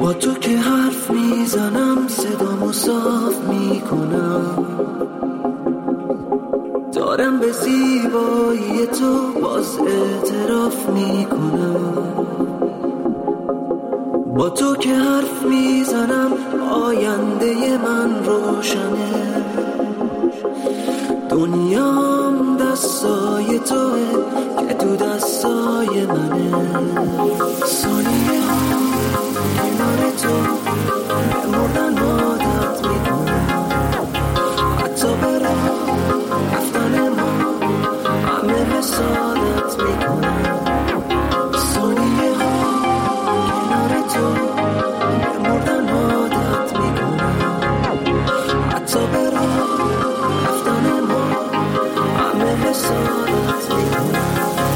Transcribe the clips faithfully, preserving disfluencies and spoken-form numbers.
با تو که حرف میزنم صدامو صاف میکنم، دارم به زیبایی تو باز اعتراف میکنم. با تو که حرف میزنم آینده من روشنه، دنیام دستای توه که تو دستای منه. ثانیه ها کنار تو به مردن عادت میکنم، حتی برای رفتن ما همه حسادت میکنم. ثانیه ها کنار تو به مردن عادت میکنم، حتی برای رفتن ما همه حسادت میکنم.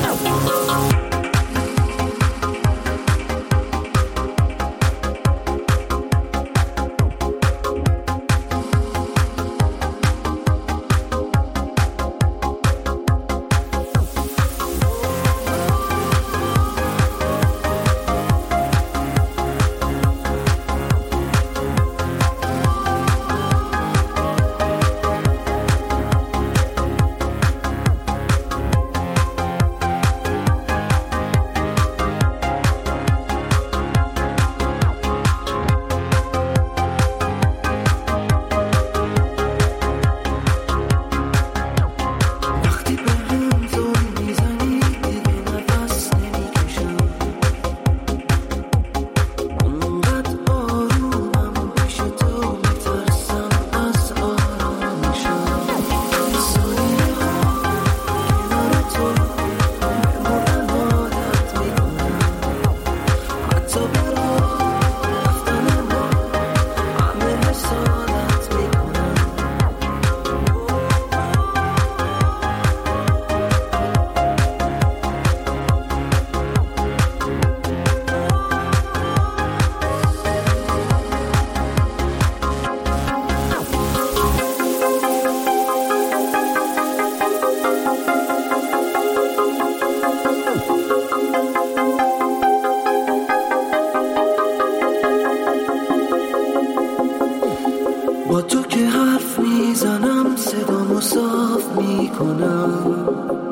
با تو که حرف میزنم صدامو صاف میکنم،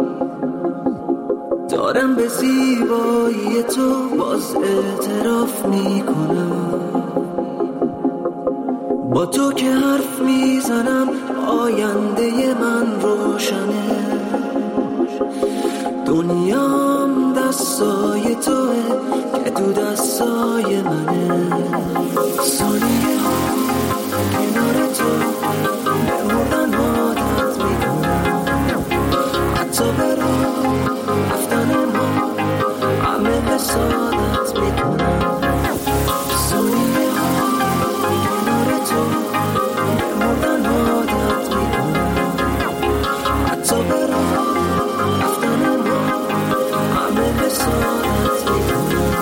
دارم به زیبایی تو باز اعتراف میکنم. با تو که حرف میزنم آینده من روشنه، دنیام دستای توه که تو دستای منه. ثانیه ها کنار تو به مردن عادت میکنم، حتی برای رفتن ما همه حسادت میکنم. ثانیه ها کنار تو به مردن عادت میکنم، حتی برای رفتن ما همه حسادت میکنم.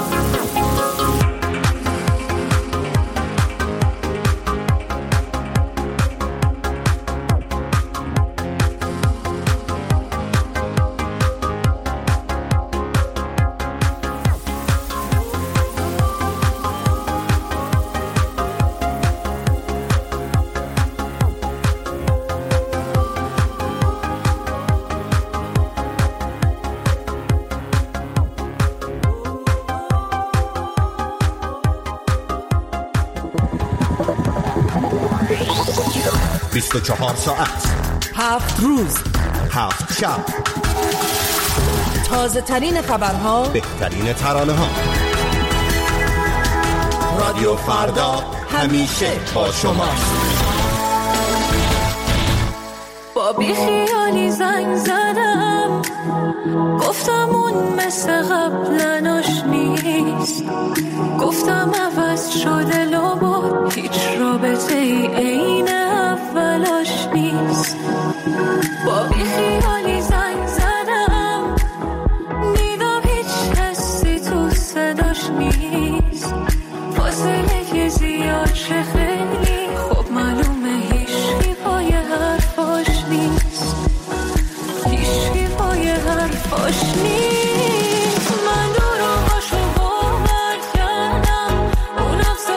بیست و چهار ساعت، هفت روز، هفت شب، تازه ترین خبرها، بهترین ترانه ها. رادیو فردا همیشه با شماست. با بی خیالی زنگ زدم، گفتم اون مثل قبل آشنیست، گفتم عوض شده لابا هیچ رابطه ای عین اولاش نیست. با بی خیالی زنگ زدم، دیدم هیچ حسی تو صداش نیست، فاصله که زیاد شه خیلی خب معلومه هیچی پای حرفاش نیست، هیچی پای حرفاش نیست. من دورو هاشو باور کردم، اونم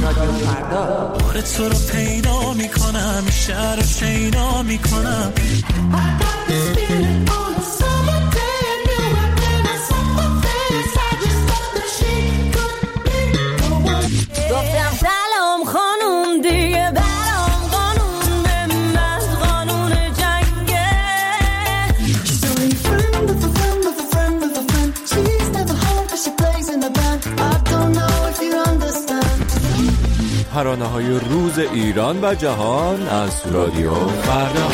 رادیو فردا. بار تو رو پیدا میکنم، شهر رو شیدا میکنم. گفتم سلام خانوم دیگه برام قانون من قانون جنگه. ترانه‌های روز ایران و جهان از رادیو فردا.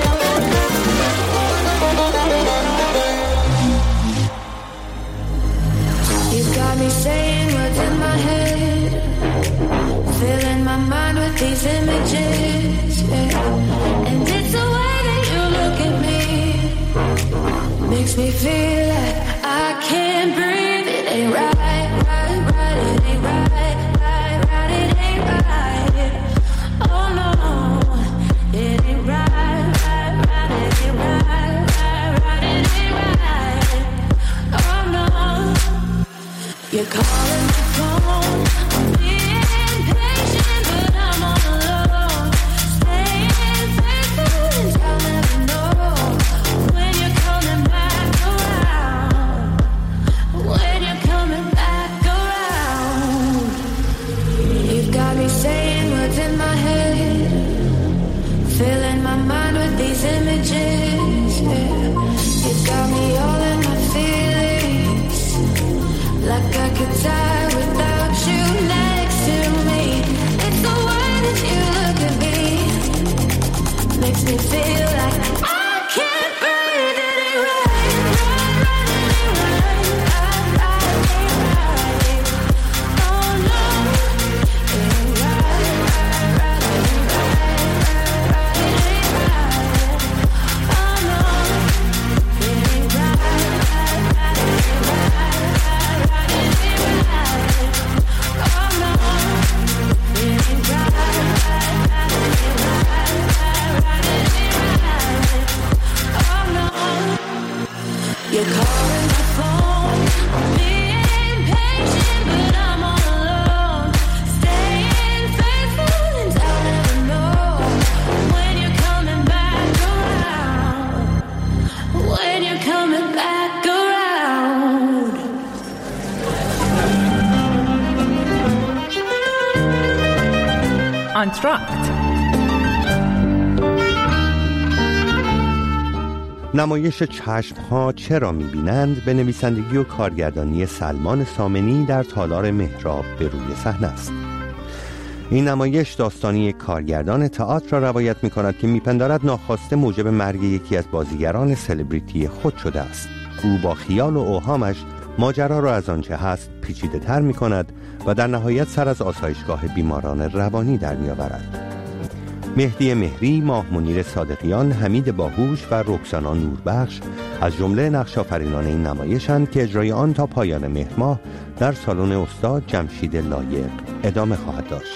You got me saying what's in my head, filling my mind with these images, yeah. And it's the way that you look at me, makes me feel like I can't breathe. It ain't right, right, right, it ain't right, right, right, it ain't right. Oh no, it ain't right, right, right, it ain't right, right, right, it ain't right. Oh no. You're calling my phone, I'm being patient, but I'm all alone. Staying faithful and I'll never know when you're coming back around. When you're coming back around. You've got me saying what's in my head, filling my mind with these images, yeah. You've got me all in my feelings, like I could die without you next to me. It's the way that you look at me, makes me feel like I can't breathe. It ain't right, right, right, it ain't right, right, right, it ain't right. Oh no, it ain't right, right, right, it ain't right, right, right, it ain't right. Oh no, it ain't right, right, right, it ain't right. You're calling my phone, I'm being patient, but I'm all alone. Staying faithful and I'll never know when you're coming back around. When you're coming back around. آنتراکت. نمایش چشم‌ها چرا می‌بینند به نویسندگی و کارگردانی سلمان سامنی در تالار مهراب به روی صحنه است. این نمایش داستانی یک کارگردان تئاتر را روایت می‌کند که می‌پندارد ناخواسته موجب مرگ یکی از بازیگران سلبریتی خود شده است. او با خیال و اوهامش ماجرا را از آنچه هست پیچیده‌تر می‌کند و در نهایت سر از آسایشگاه بیماران روانی در می‌آورد. مهدی مهری، ماه منیر صادقیان، حمید باهوش و رکسانا نوربخش از جمله نقش‌آفرینان این نمایش‌اند که اجرای آن تا پایان مهر ماه در سالن استاد جمشید لایق ادامه خواهد داشت.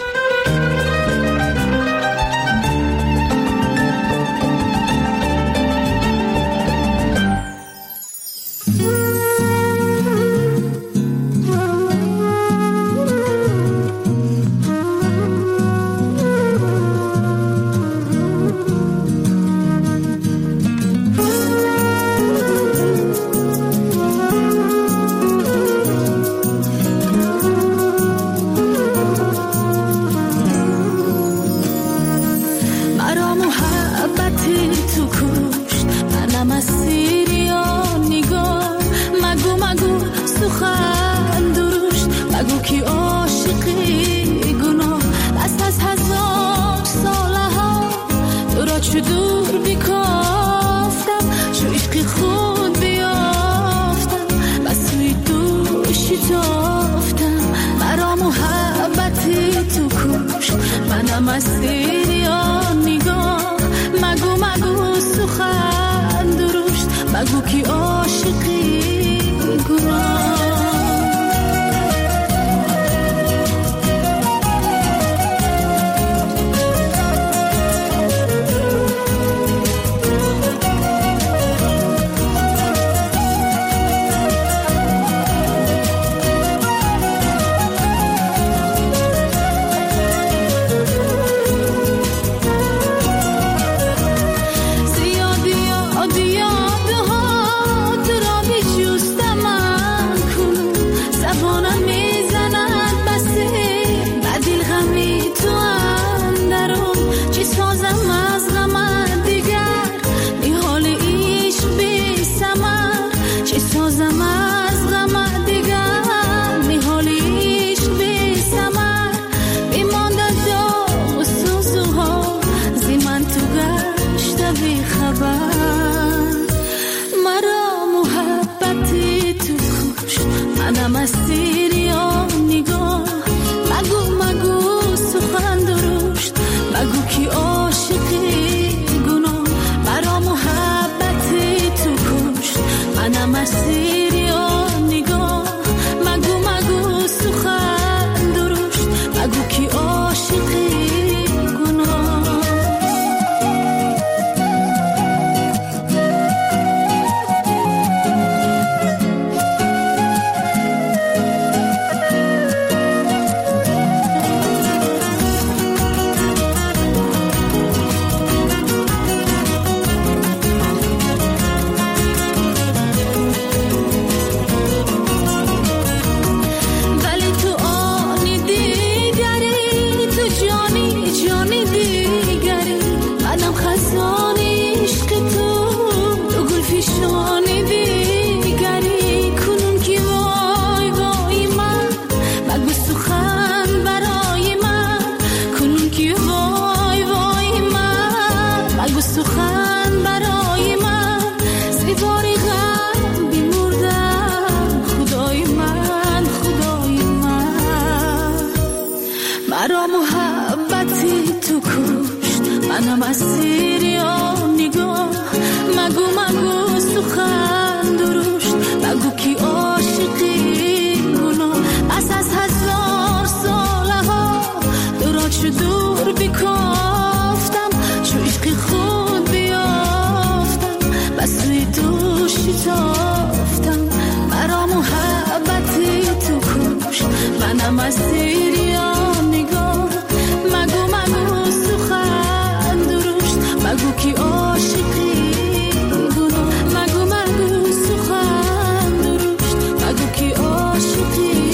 هم از دیر یا نگاه، مگو مگو سخن درشت، مگو کی عاشقی گناه، مگو مگو سخن درشت، مگو کی عاشقی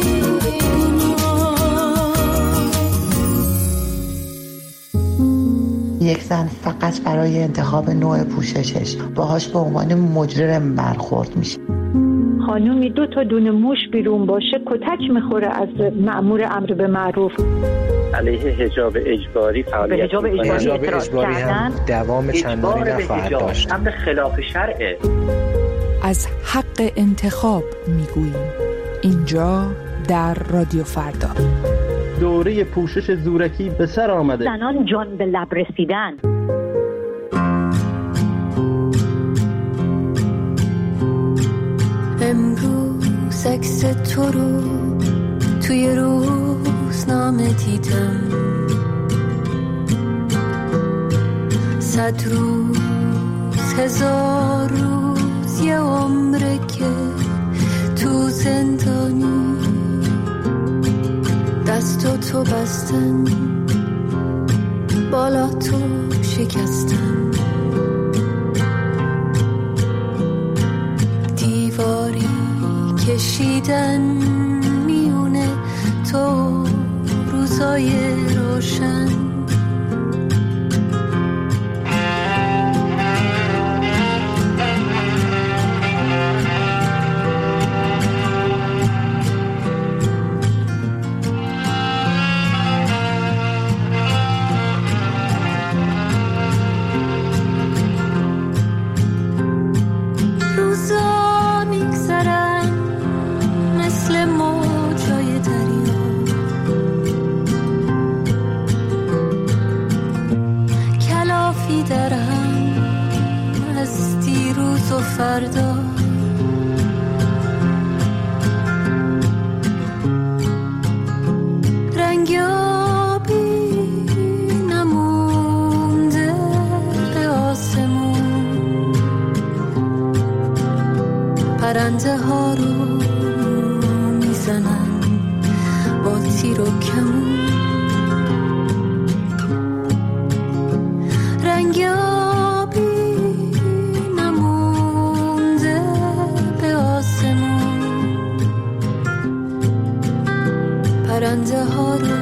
یک زن فقط برای انتخاب نوع پوششش باهاش به عنوان مجرم برخورد میشه. خانومی دو تا دونه موش بیرون باشه کتک میخوره از مأمور امر به معروف. علیه حجاب اجباری فعالیت به حجاب اجباری, اجباری هم دوام چندانی نخواهد داشت. امر خلاف شرعه. از حق انتخاب میگوییم اینجا در رادیو فردا. دوره پوشش زورکی به سر آمده. زنان جان به لب رسیدن. امروز عکس تو رو توی روزنامه دیدم، صد روز هزار روز یه عمره که تو زندانی، دستو تو بستن بالا تو شکستن، دیواری کشیدن میونه تو روزای روشن. فردا رنگ آبی نمونده به آسمون، پرنده ها رو میزنن با تیر و کمون، رنگ پرنده ها رو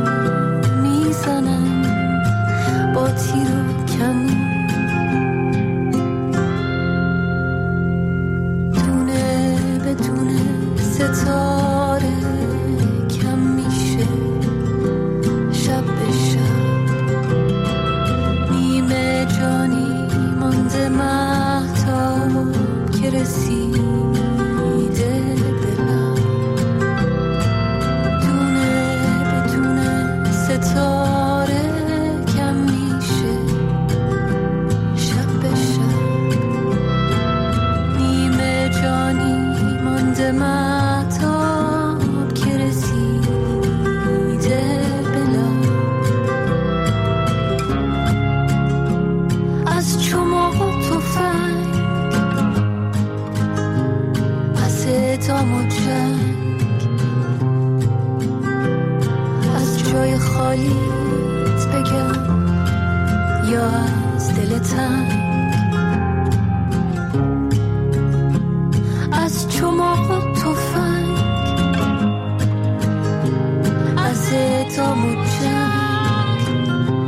میزنن با تیر و کمون. دونه به دونه ستاره کم میشه شب به شب، نیمه جانی مانده مهتاب که رسیده ستاره کم میشه شب به شب، نیمه جانی مانده مهتاب که رسیده بلا، از چماق و تفنگ، از اعدام و جنگ، جای خالیت بگم یا از دل تنگ، از چماق و تفنگ، از اعدام و جنگ،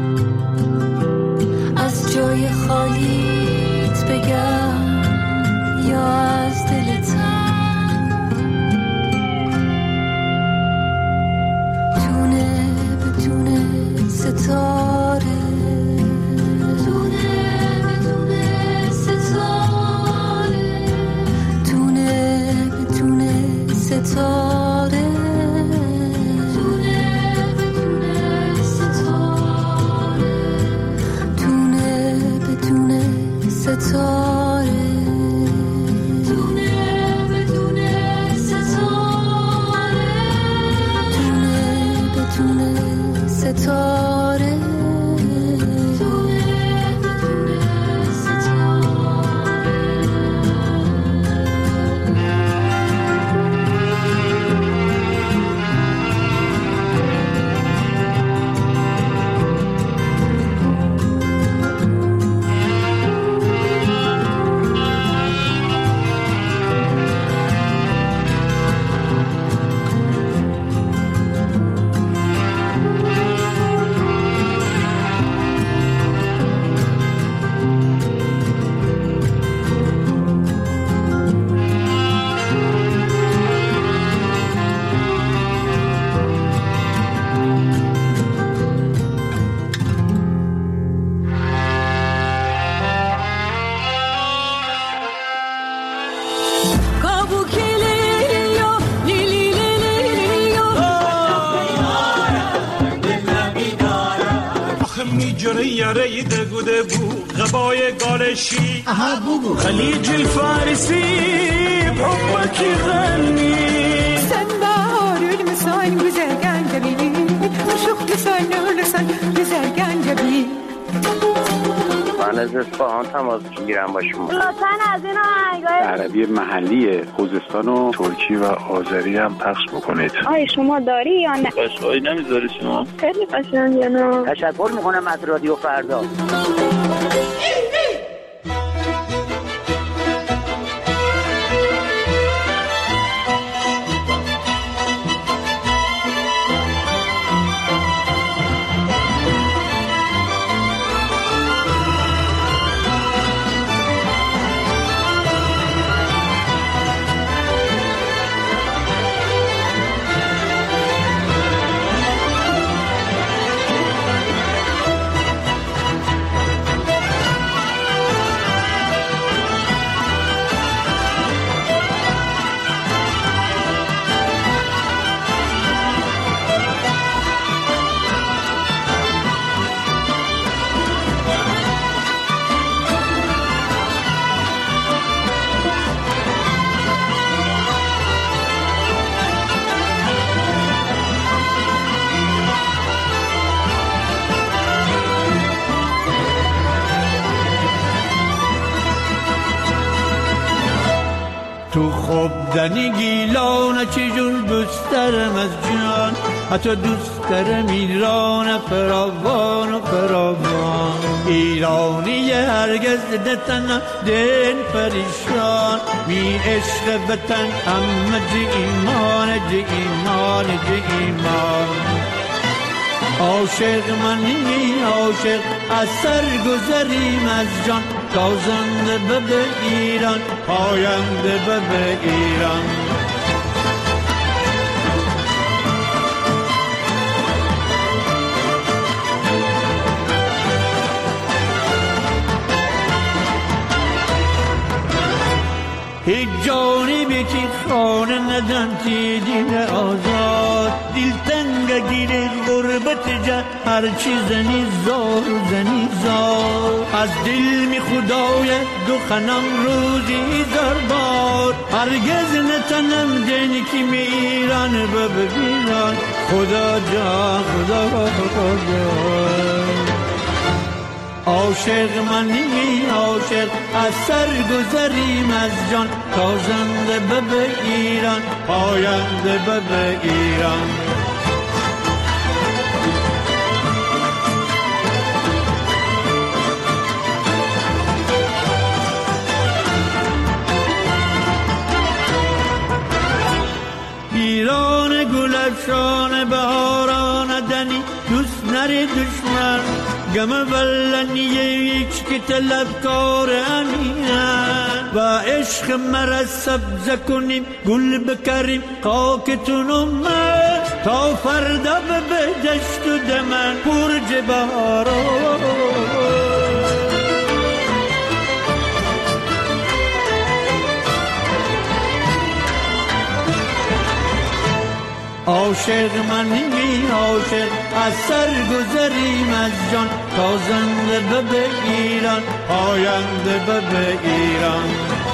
از جای خالیت بگم یا از دل تنگ. ستاره دونه بدونه ستاره، دونه بدونه ستاره، دونه بدونه ستاره، دونه بدونه ستاره، دونه بدونه ستاره، دونه بدونه ستاره. یاره دگوده بو غبای گالشی اها بگو خلیج الفارسی بحبکی غنی sen bahar ölmesen güzel gencebi aşık sen ölsen güzel gencebi من از اصفهان تماس میگیرم با شما. لطفاً از این آهنگای عربی محلی خوزستان و ترکی و آذری هم پخش بکنید. آی شما داری یا نه؟ قشقایی نمیذاری شما؟ خیلی قشنگه. تشکر میکنم از رادیو فردا. تو خوب دنی گیلان چجور دوست دارم از جان حتی دوست دارم ایران فراوان و فراوان ایرانی هرگز نتنم دل پریشان می عشق وطن همه جه ایمان جه ایمان جه ایمان عاشق منی عاشق از سر گذریم از جان تازنده به به ایران پاینده به به ایران هیچ جانی بیتی خانه ندن تی دین آزاد دل تنگ گیر غربت جا هر چی زنی زار زنی زار از دل می خدای دو خنم روزی زار بار هرگز نتنم دین کی می ایران ببیران خدا جا خدا خدا عاشق منی عاشق از سر گذریم از جان تازنده به به ایران پاینده به به ایران ایران گلشان بهاران دنی دوست نری دشمن گم ولنیه که طلبکار امینن و عشق مرا سبز کنیم گل بکریم خاکتون من تا فردا به دشت و دمن برج بهاران عاشق منی عاشق از سر گذریم از جان تازنده به به ایران پاینده به به ایران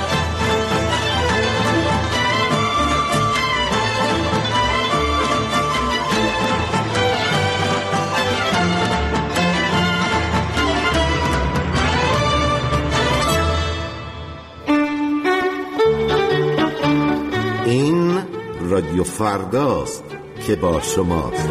این رادیو فرداست که با شماست.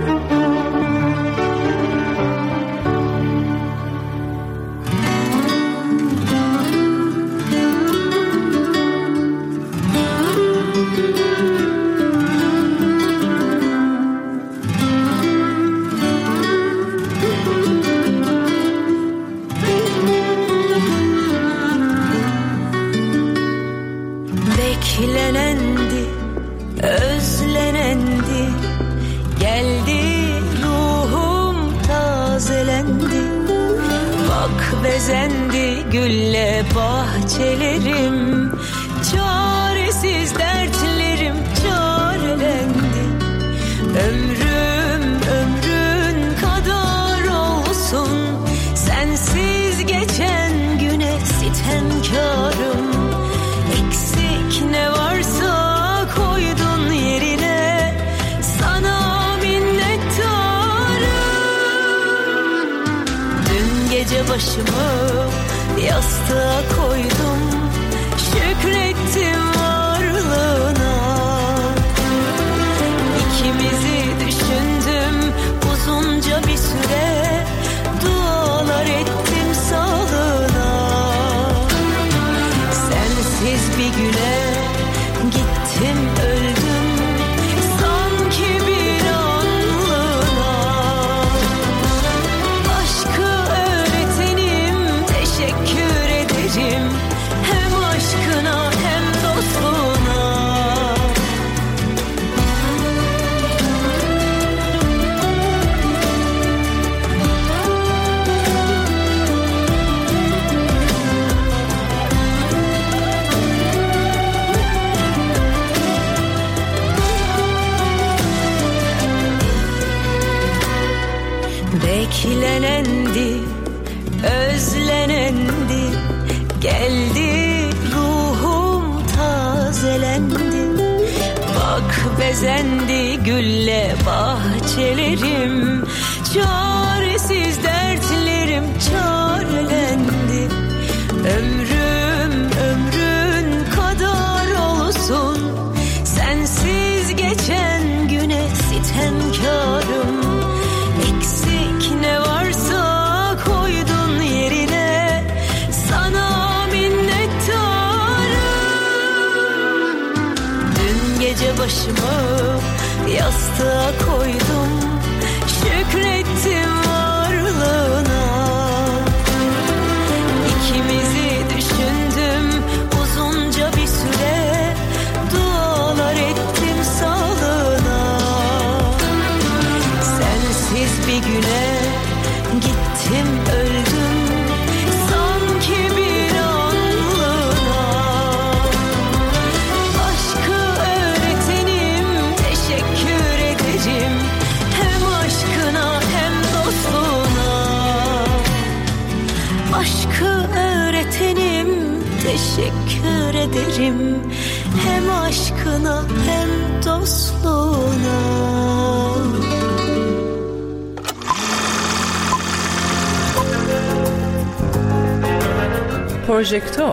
Beklenendi, özlenendi, geldi ruhum tazelendi. Bak bezendi gülle bahçelerim, çaresiz dertlerim çarelendi. Ömrüm ömrün kadar olsun, sen başımı yastığa koydum, şükrettim varlığına. İkimizi düşündüm uzunca bir süre, dualar ettim sağlığına. Sensiz bir güne gittim öldüm, sanki bir anlığına. Aşkı öğretenim, teşekkür ederim, hem aşkına hem dostluğuna. Beklenendi, özlenendi, geldi ruhum tazelendi. Bak bezendi gülle bahçelerim, çaresiz dertlerim çarelendi. Ömrüm ömrün kadar olsun, sensiz geçen güne sitemkarım. Eksik ne varsa koydun yerine, sana minnettarım. Dün gece başımı yastığa koydum, şükrettim varlığına. İkimizi düşündüm uzunca bir süre, dualar ettim sağlığına. Sensiz bir güne gittim öldüm, sanki bir anlığına. Aşkı öğretenim, teşekkür ederim, hem aşkına hem dostluğuna. Aşkı öğretenim, teşekkür ederim, hem aşkına hem dostluğuna. پروژکتور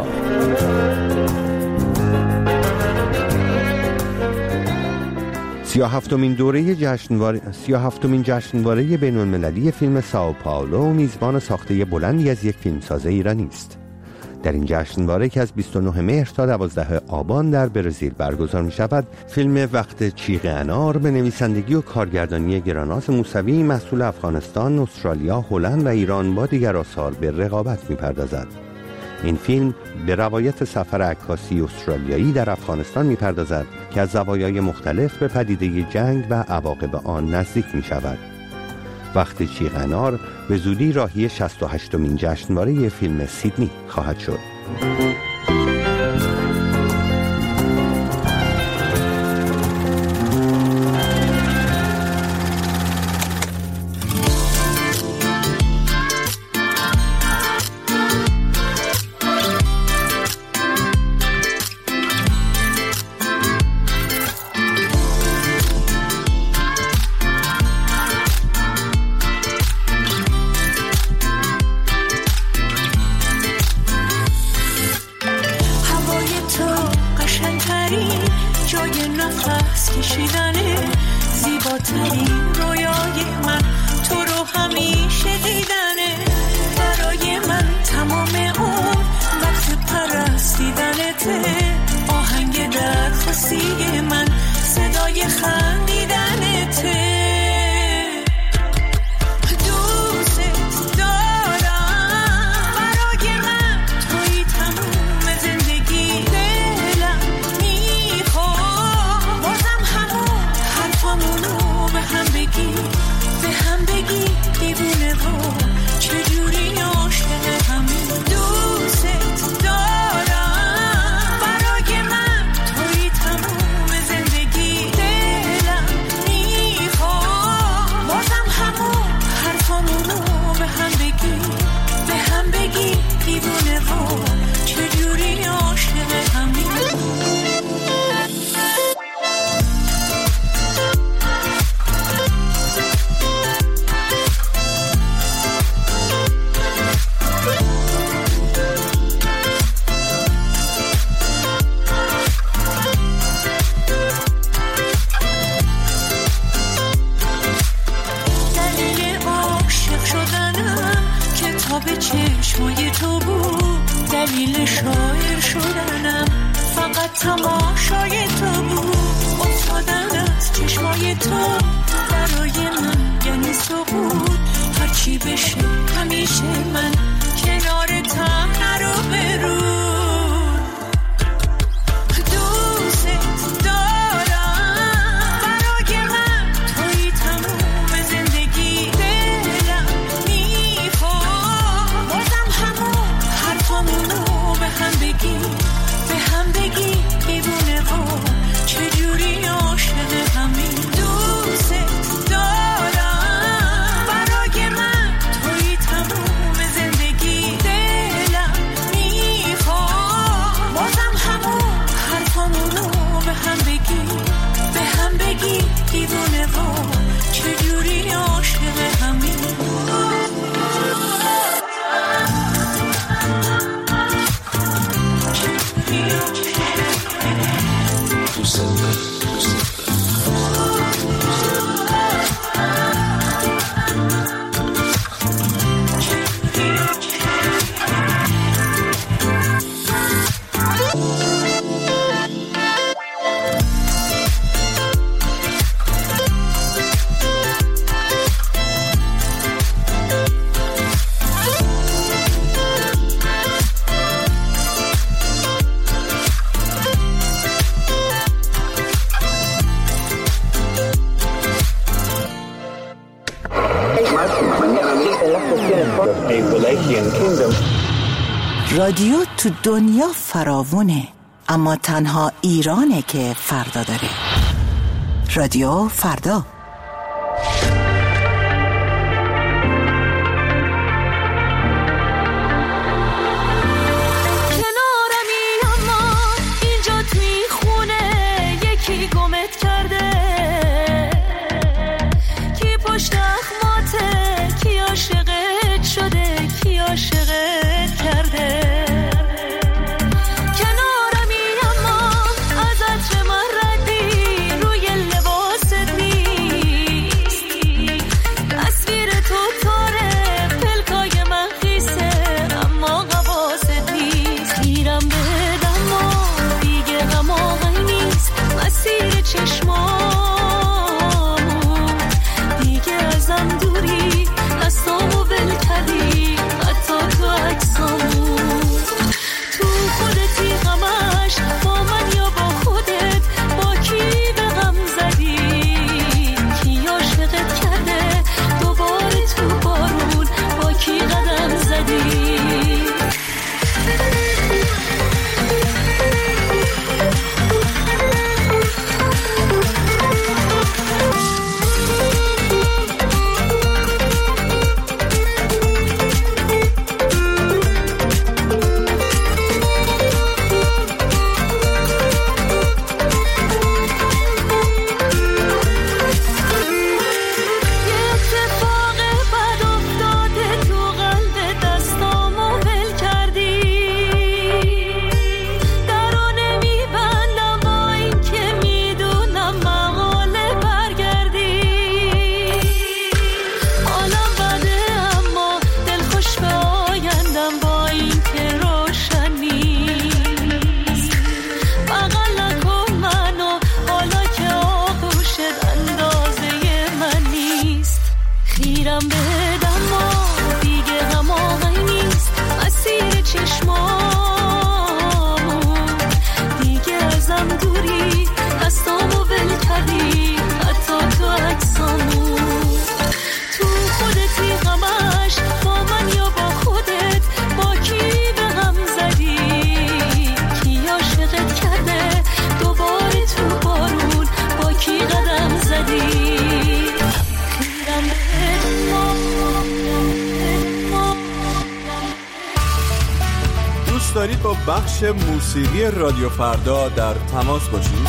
سی و هفتمین دوره جشنواره سی و هفتمین جشنواره بین‌المللی فیلم سائو پائولو میزبان ساخته بلندی از یک فیلمساز ایرانی است. در این جشنواره که از بیست و نه مهر تا دوازده آبان در برزیل برگزار می شود، فیلم وقت چیغ انار به نویسندگی و کارگردانی گراناز موسوی محصول افغانستان، استرالیا، هلند و ایران با دیگر آثار به رقابت می پردازد. این فیلم به روایت سفر عکاسی استرالیایی در افغانستان می پردازد که از زوایای مختلف به پدیده جنگ و عواقب آن نزدیک می شود. وقت چیغ انار به زودی راهی شصت و هشتمین جشنواره فیلم سیدنی خواهد شد. هم بگی چشمای تو بود دلیل شاعر شدنم، فقط تماشای تو بود افتادن از چشمای تو برای من یعنی سقوط. هرچی بشه همیشه من کنارتم نرو برو. دوست دارم برای من توی تموم زندگی، دلم میخواد بازم همون حرفامونو به هم بگی، به هم بگی دیوونه ها چجوری عاشق همین. دوست دارم برای من توی تموم زندگی، دلم میخواد بازم همون حرفامونو به هم بگی، به هم بگی دیوونه ها چجوری عاشق همین. رادیو تو دنیا فراوونه، اما تنها ایرانه که فردا داره. رادیو فردا. دارید با بخش موسیقی رادیو فردا در تماس باشید؟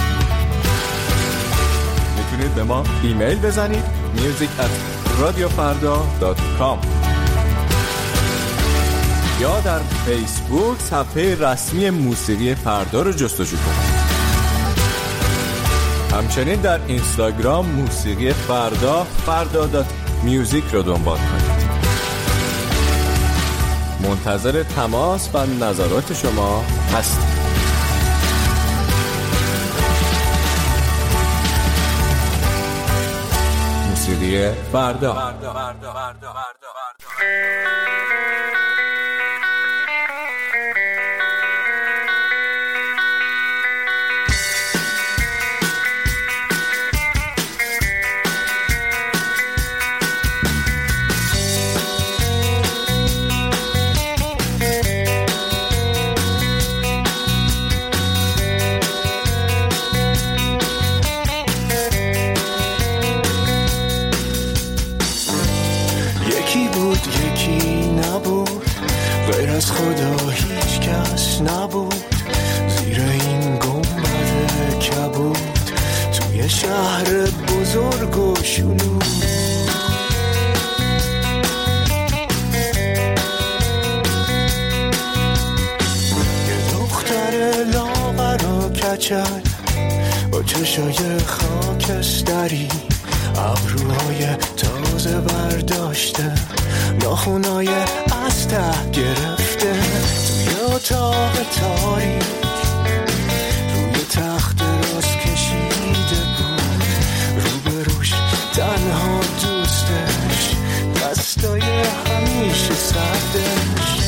میتونید به ما ایمیل بزنید میوزیک ات رادیو فردا دات کام یا در فیسبوک صفحه رسمی موسیقی فردا رو جستجو کنید. همچنین در اینستاگرام موسیقی فردا فردا دات میوزیک رو دنبال کنید. منتظر تماس و نظرات شما هستیم. موسیقی فردا. از خدا هیچ کس نبود زیر این گنبد کبود توی شهر بزرگ و شلوغ. یه دختر لاغر و کچل با چشای خاکستری، ابروهای تازه برداشته، ناخونای از ته گرفته، توی اتاق تاریک روی تخت راست کشیده بود، روبروش تنها دوستش، دستای همیشه سردش.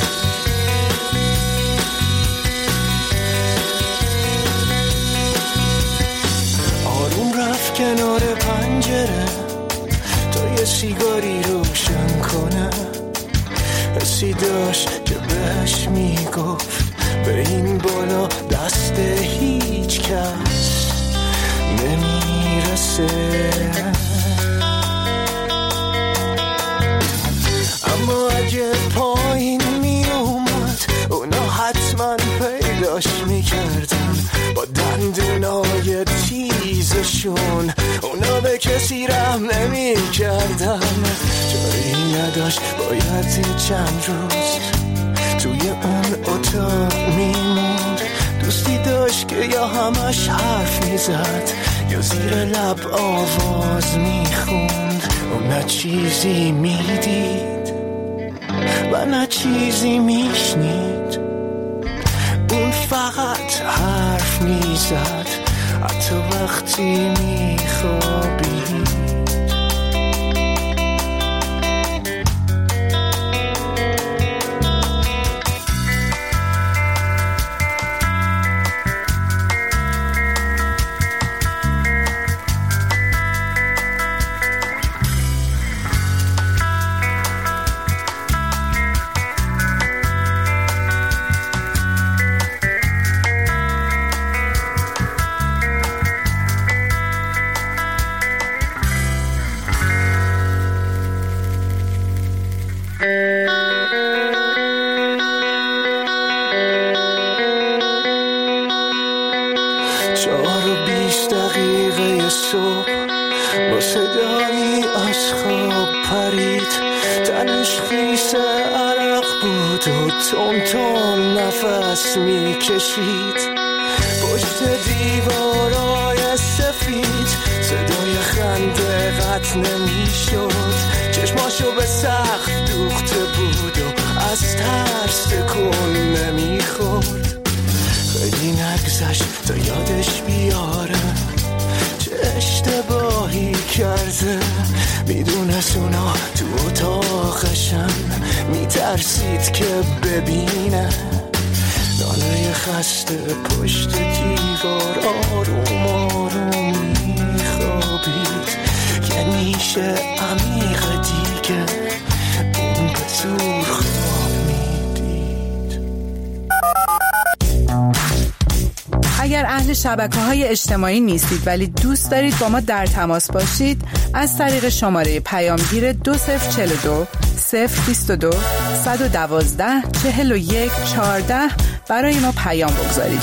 آروم رفت کنار پنجره تا یه سیگاری روشن کنه، حسی داشت که بهش میگفت به این بالا دست هیچ کس نمیرسه. اما اگه پایین میومد اونا حتما پیداش میکردن، با دندونای تیزشون اونا به کسی رحم نمیکردن. جایی نداشت باید چند روز توی اون اتاق میموند، دوستی داشت که یا همش حرف میزد یا زیر لب آواز میخوند، اون نه چیزی میدید و نه چیزی میشنید، اون فقط حرف میزد حتی وقتی میخوابید. چهار و بیست دقیقه صبح با صدایی از خواب پرید، تنش خیس عرق بود و تون تون نفس میکشید. پشت دیوارای سفید صدای خنده قطع نمیشد، چشماشو به سقف دوخته بود و از ترس تکون نمیخورد. خیلی نگذشت تا یادش بیاره چه اشتباهی کرده، میدونست اونا تو اتاقشن، میترسید که ببینه ناله خسته پشت دیوار آروم آروم میخوابید. یه نیشه عمیق دیگه اون به زور خواب میدید. اگر اهل شبکه‌های اجتماعی نیستید ولی دوست دارید با ما در تماس باشید، از طریق شماره پیامگیر دو صفر چهل و دو صفر بیست و دو صد و دوازده چهل و یک چهارده برای ما پیام بگذارید.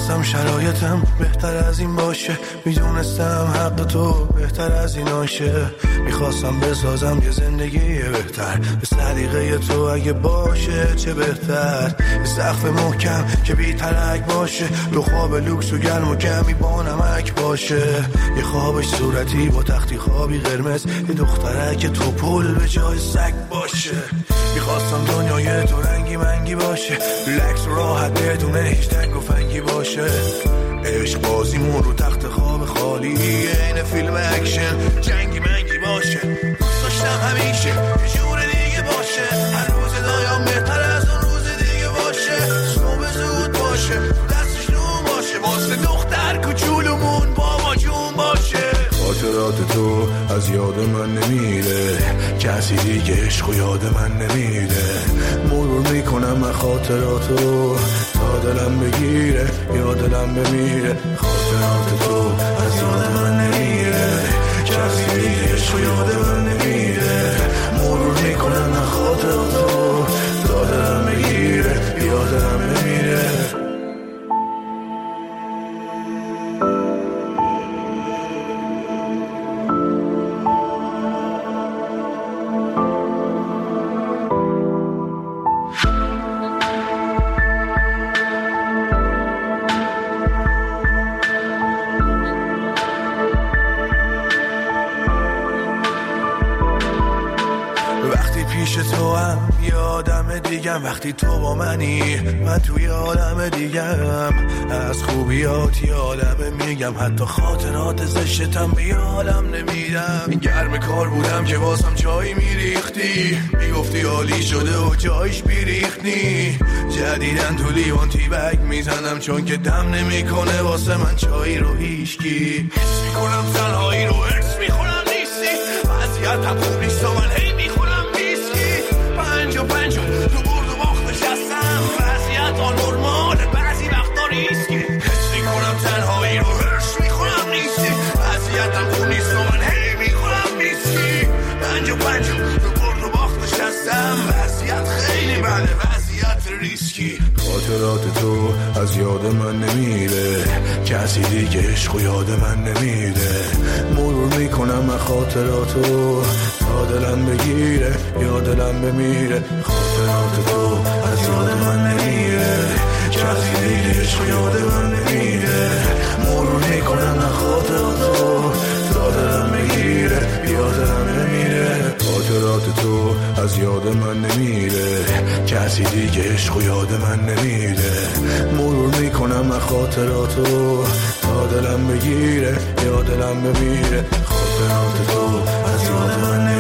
میخواستم شرایطم بهتر از این باشه، میدونستم حق تو بهتر از این آشه. میخواستم بسازم یه زندگی بهتر به سلیقه تو، اگه باشه چه بهتر. یه سقف محکم که بی ترک باشه، دو خواب لوکس و گرم و کمی با نمک باشه. یه خوابش صورتی با تختی خوابی قرمز، یه دخترک تو پول به جای سگ باشه. میخواستم دنیای تو رنگی منگی باشه، ریلکس و راحت بدون هیچ تنگ و فنگی باشه. عشق بازیمون رو تخت خواب خالی، این فیلم اکشن جنگی منگی باشه. دوست داشتم همیشه یه جور دیگه باشه، هر روز دایم بهتر از اون روز دیگه باشه. صبح زود باشه، دستش نون باشه، واسه دختر کوچولومون بابا جون باشه. خاطرات تو از یاد من نمیره، کسی دیگه عشق و یاد من نمیره. مرور میکنم من خاطراتو تا دلم بگیره یا دلم بمیره. خاطرات تو از یاد من نمیره، کسی دیگه عشق و یاد من نمیره. مرور میکنم من خاطراتو تا دلم بگیره یا دلم بمیره. دیگم وقتی تو با منی، من توی عالم دیگم. از خوبیات یادم میگم، حتی خاطرات زشتم به یادم نمیدم. گرم کار بودم که واسم چای میریختی، میگفتی عالی شده و جایش بیریختی. جدیدن تو لیوان تی بگ میزنم، چون که دم نمیکنه واسه من چای رو هیشکی. حس میکنم تنهایی رو ارس میخونم نیستی، وضعیتم خوب نیست و من هی میخونم ویسکی. پنج و پنج و تو برد و باخت نشستم، وضعیت آنورماله بعضی وقتا ریسکی. حس میکنم تنهایی رو هرش میخونم نیستی، وضعیتم خوب نیست و من هی میخونم ویسکی. پنج و پنج و تو برد و باخت نشستم، وضعیت خیلی بده، وضعیت ریسکی. خاطرات تو از یاد من نمیره، کسی دیگه عشق و یاد من نمیره. مرور میکنم من خاطراتو تا دلم بگیره یا دلم بمیره. خاطرات تو از یاد من نمیره، کسی دیگه عشق و یاد من نمیره. مرور میکنم من خاطراتو تا دلم بگیره یا دلم بمیره. خاطرات تو از یاد من نمیره، کسی دیگه عشق و یاد من نمیره. مرور میکنم من خاطراتو تا دلم بگیره یا دلم بمیره. خاطرات تو از یاد من نمیره.